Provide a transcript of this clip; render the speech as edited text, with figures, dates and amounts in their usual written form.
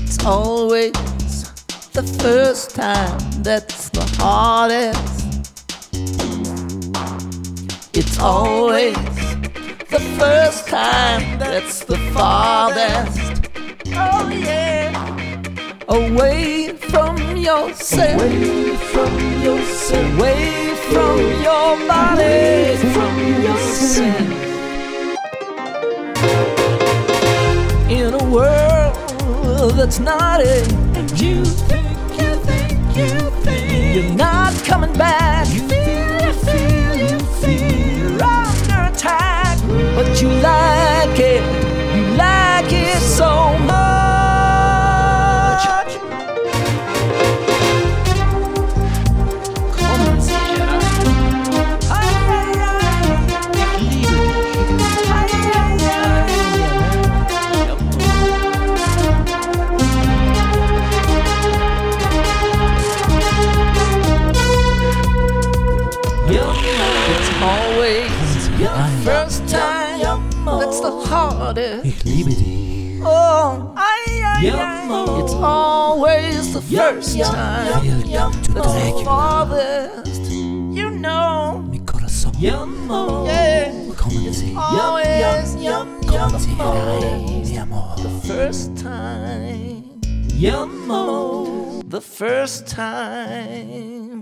It's always the first time that's the hardest. It's always the first time that's the farthest. Oh yeah. Away from yourself, Away from yourself, away from your body, from yourself. In a world that's naughty, And you think you're not coming back. you feel You're under attack, but you like it so much. Kommen Sie herein. Ich liebe It's always dich. first time that's the hardest. Ich liebe dich. Oh, Yummo. it's always the first yum, time yum, that's the Dracula. farthest. You know, Mi corazón. Yummo. yeah, Kommen Sie. always Kommen Sie herein, mi amor. first time, Yummo. the first time.